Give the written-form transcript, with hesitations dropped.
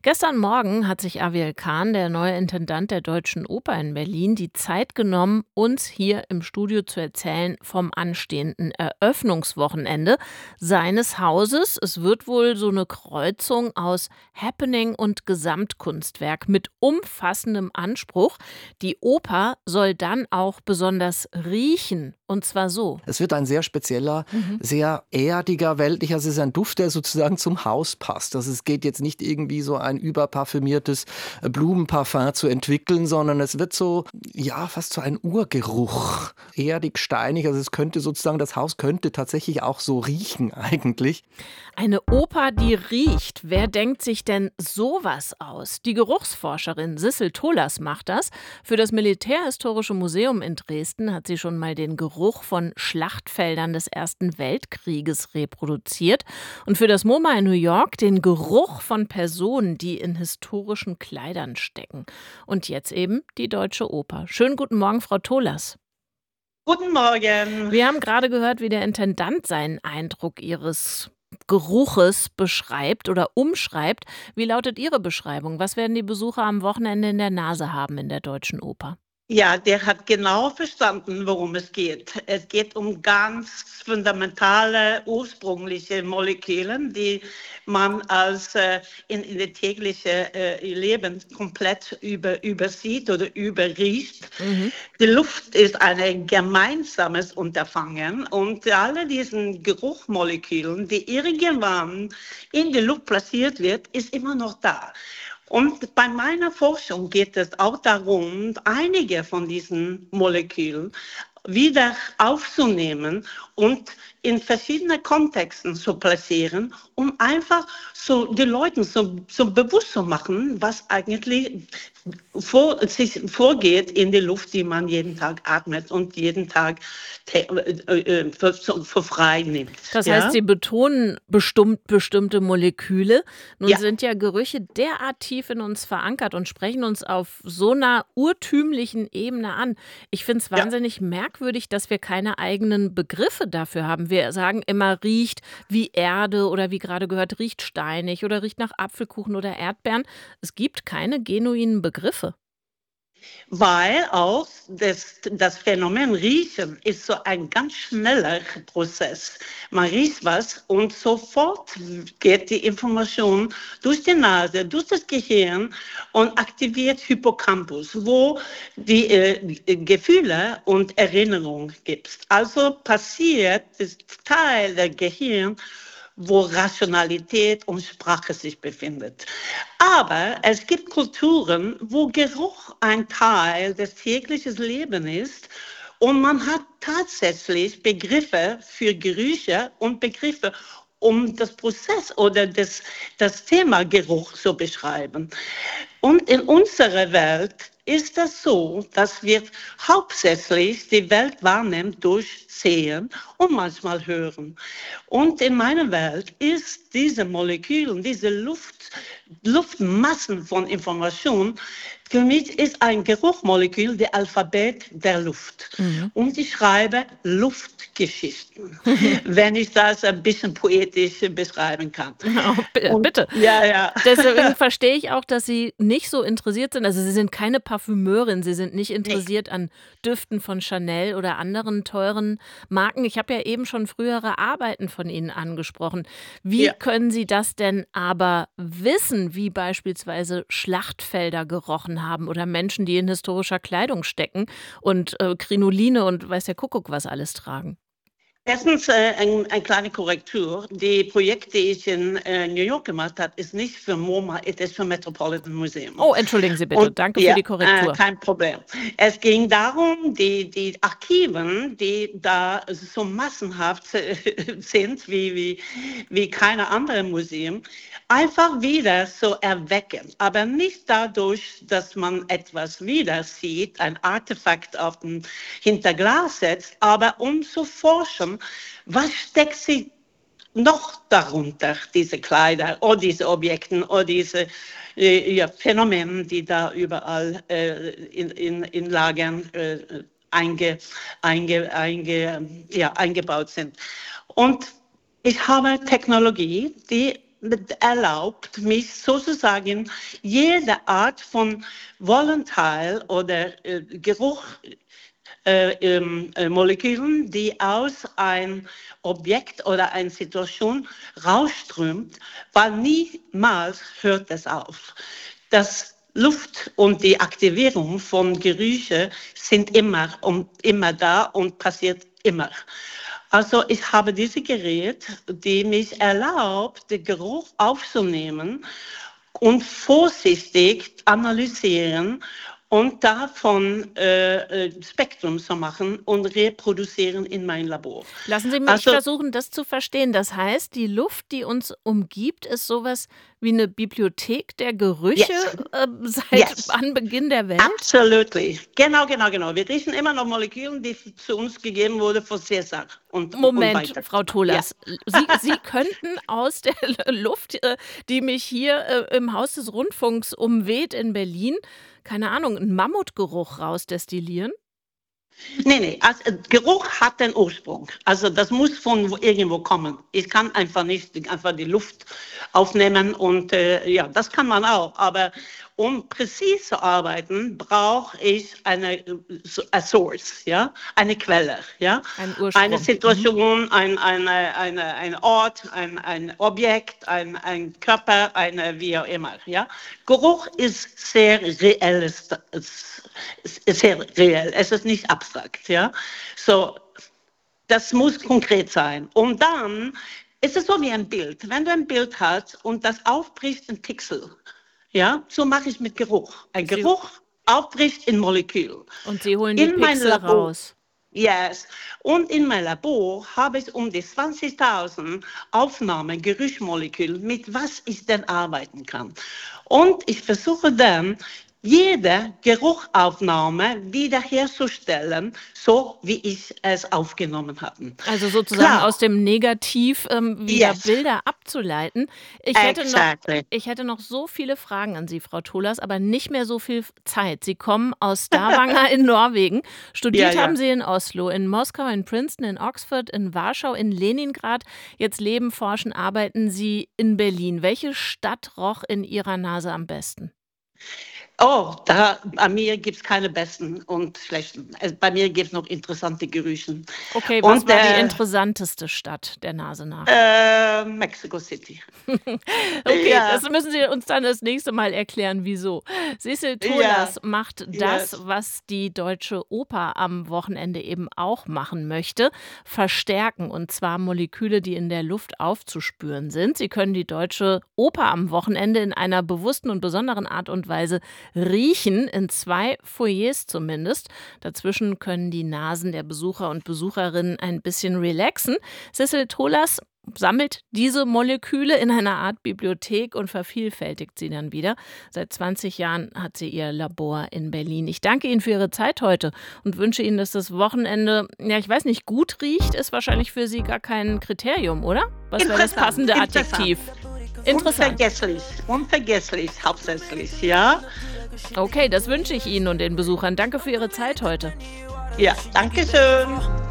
Gestern Morgen hat sich Aviel Can, der neue Intendant der Deutschen Oper in Berlin, die Zeit genommen, uns hier im Studio zu erzählen vom anstehenden Eröffnungswochenende seines Hauses. Es wird wohl so eine Kreuzung aus Happening und Gesamtkunstwerk mit umfassendem Anspruch. Die Oper soll dann auch besonders riechen, und zwar so. Es wird ein sehr spezieller, sehr erdiger, weltlicher, es ist ein Duft, der sozusagen zum Haus passt. Also es geht jetzt nicht irgendwie so ein überparfümiertes Blumenparfum zu entwickeln, sondern es wird so, ja, fast so ein Urgeruch. Erdig, steinig, also es könnte sozusagen, das Haus könnte tatsächlich auch so riechen eigentlich. Eine Oper, die riecht. Wer denkt sich denn sowas aus? Die Geruchsforscherin Sissel Tolas macht das. Für das Militärhistorische Museum in Dresden hat sie schon mal den Geruch von Schlachtfeldern des Ersten Weltkrieges reproduziert. Und für das MoMA in New York den Geruch von Personen, die in historischen Kleidern stecken. Und jetzt eben die Deutsche Oper. Schönen guten Morgen, Frau Tolas. Guten Morgen. Wir haben gerade gehört, wie der Intendant seinen Eindruck Ihres Geruches beschreibt oder umschreibt. Wie lautet Ihre Beschreibung? Was werden die Besucher am Wochenende in der Nase haben in der Deutschen Oper? Ja, der hat genau verstanden, worum es geht. Es geht um ganz fundamentale, ursprüngliche Moleküle, die man als in das tägliche Leben komplett übersieht oder überriecht. Die Luft ist ein gemeinsames Unterfangen und alle diesen Geruchmolekülen, die irgendwann in die Luft platziert wird, ist immer noch da. Und bei meiner Forschung geht es auch darum, einige von diesen Molekülen wieder aufzunehmen und in verschiedene Kontexten zu platzieren, um einfach so die Leuten so bewusst zu machen, was eigentlich sich vorgeht in die Luft, die man jeden Tag atmet und jeden Tag für frei nimmt. Das heißt, Sie betonen bestimmte Moleküle. Nun sind ja Gerüche derart tief in uns verankert und sprechen uns auf so einer urtümlichen Ebene an. Ich finde es wahnsinnig merkwürdig, dass wir keine eigenen Begriffe dafür haben. Wir sagen immer, riecht wie Erde oder wie gerade gehört, riecht steinig oder riecht nach Apfelkuchen oder Erdbeeren. Es gibt keine genuinen Begriffe. Weil auch das Phänomen Riechen ist so ein ganz schneller Prozess. Man riecht was und sofort geht die Information durch die Nase, durch das Gehirn und aktiviert Hippocampus, wo die Gefühle und Erinnerungen gibt. Also passiert das Teil der Gehirn, wo Rationalität und Sprache sich befindet. Aber es gibt Kulturen, wo Geruch ein Teil des täglichen Lebens ist und man hat tatsächlich Begriffe für Gerüche und Begriffe, um das Prozess oder das Thema Geruch zu beschreiben. Und in unserer Welt ist das so, dass wir hauptsächlich die Welt wahrnehmen durch Sehen und manchmal Hören. Und in meiner Welt ist diese Moleküle, diese Luftmassen von Informationen, für mich ist ein Geruchmolekül das Alphabet der Luft. Und ich schreibe Luftgeschichten, wenn ich das ein bisschen poetisch beschreiben kann. Oh, bitte. Ja. Deswegen verstehe ich auch, dass Sie nicht so interessiert sind. Also Sie sind keine Parfümeurin, Sie sind nicht interessiert an Düften von Chanel oder anderen teuren Marken. Ich habe ja eben schon frühere Arbeiten von Ihnen angesprochen. Wie können Sie das denn aber wissen, wie beispielsweise Schlachtfelder gerochen haben oder Menschen, die in historischer Kleidung stecken und Krinoline und weiß der Kuckuck was alles tragen? Erstens eine kleine Korrektur. Die Projekt, die ich in New York gemacht habe, ist nicht für MoMA, es ist für Metropolitan Museum. Oh, entschuldigen Sie bitte. Danke für die Korrektur. Kein Problem. Es ging darum, die Archiven, die da so massenhaft sind wie keine andere Museum, einfach wieder zu erwecken. Aber nicht dadurch, dass man etwas wieder sieht, ein Artefakt auf dem Hinterglas setzt, aber um zu forschen, was steckt sich noch darunter, diese Kleider oder diese Objekte oder diese Phänomene, die da überall in Lagern eingebaut sind. Und ich habe Technologie, die erlaubt, mich sozusagen jede Art von Volatile oder Molekülen, die aus einem Objekt oder einer Situation rausströmt, weil niemals hört es auf. Das Luft und die Aktivierung von Gerüche sind immer da und passiert immer. Also ich habe dieses Gerät, die mich erlaubt, den Geruch aufzunehmen und vorsichtig analysieren und davon Spektrum zu machen und reproduzieren in mein Labor. Lassen Sie mich Also versuchen, das zu verstehen. Das heißt, die Luft, die uns umgibt, ist sowas wie eine Bibliothek der Gerüche yes, seit yes. Anbeginn der Welt? Absolutely. Genau. Wir riechen immer noch Moleküle, die zu uns gegeben wurden von Cäsar und Moment, weiter. Frau Ja. Tholas, Sie könnten aus der Luft, die mich hier im Haus des Rundfunks umweht in Berlin, keine Ahnung, einen Mammutgeruch rausdestillieren? Nee. Also, Geruch hat den Ursprung. Also das muss von irgendwo kommen. Ich kann einfach nicht einfach die Luft aufnehmen und ja, das kann man auch. Aber um präzise zu arbeiten, brauche ich eine Source, ja, eine Quelle, ja, Ein eine Ursprung. Situation, ein Ort, ein Objekt, ein Körper, wie auch immer, ja. Geruch ist sehr reell, sehr reell. Es ist nicht abstrakt, ja. So, das muss konkret sein. Und dann ist es so wie ein Bild. Wenn du ein Bild hast und das aufbricht in Pixel, ja, so mache ich mit Geruch. Ein Sie, Geruch aufbricht in Molekül. und Sie holen die In mein Pixel Labor, raus. yes. Und in meinem Labor habe ich um die 20.000 Aufnahmen, Gerüchmoleküle, mit was ich denn arbeiten kann. Und ich versuche dann, jede Geruchaufnahme wiederherzustellen, so wie ich es aufgenommen habe. Also sozusagen Klar, aus dem Negativ wieder yes, Bilder abzuleiten. exactly. Ich hätte noch so viele Fragen an Sie, Frau Tholas, aber nicht mehr so viel Zeit. Sie kommen aus Stavanger in Norwegen. Ja, Studiert haben ja. Sie in Oslo, in Moskau, in Princeton, in Oxford, in Warschau, in Leningrad. Jetzt leben, forschen, arbeiten Sie in Berlin. Welche Stadt roch in Ihrer Nase am besten? Oh, bei mir gibt es keine besten und schlechten. Bei mir gibt es noch interessante Gerüche. Okay, was Und war die interessanteste Stadt der Nase nach? Mexico City. Okay, Ja, das müssen Sie uns dann das nächste Mal erklären, wieso. Sissel ja, Tholers macht das, yes. was die Deutsche Oper am Wochenende eben auch machen möchte: verstärken, und zwar Moleküle, die in der Luft aufzuspüren sind. Sie können die Deutsche Oper am Wochenende in einer bewussten und besonderen Art und Weise riechen, in 2 Foyers zumindest. Dazwischen können die Nasen der Besucher und Besucherinnen ein bisschen relaxen. Sissel Tholers sammelt diese Moleküle in einer Art Bibliothek und vervielfältigt sie dann wieder. Seit 20 Jahren hat sie ihr Labor in Berlin. Ich danke Ihnen für Ihre Zeit heute und wünsche Ihnen, dass das Wochenende, ja, ich weiß nicht, gut riecht, ist wahrscheinlich für Sie gar kein Kriterium, oder? Was wäre das passende Adjektiv? Interessant. Unvergesslich hauptsächlich, ja. Okay, das wünsche ich Ihnen und den Besuchern. Danke für Ihre Zeit heute. Ja, danke schön.